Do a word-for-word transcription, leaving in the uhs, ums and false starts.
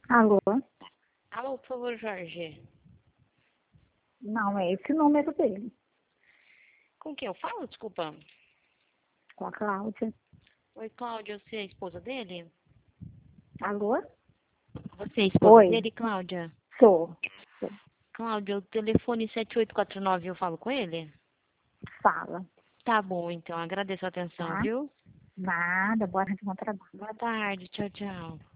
Alô? Alô, por favor, Jorge. Não, é esse o número dele. Com quem eu falo? Desculpa. Com a Cláudia. Oi, Cláudia, você é a esposa dele? Alô? Você é a esposa Oi, dele, Cláudia? sou. Sou. Cláudia, o telefone sete oito quatro nove, eu falo com ele? Fala, Tá bom, então. Agradeço a atenção, tá? viu? Nada, bora de bom trabalho. Boa tarde. Tchau, tchau.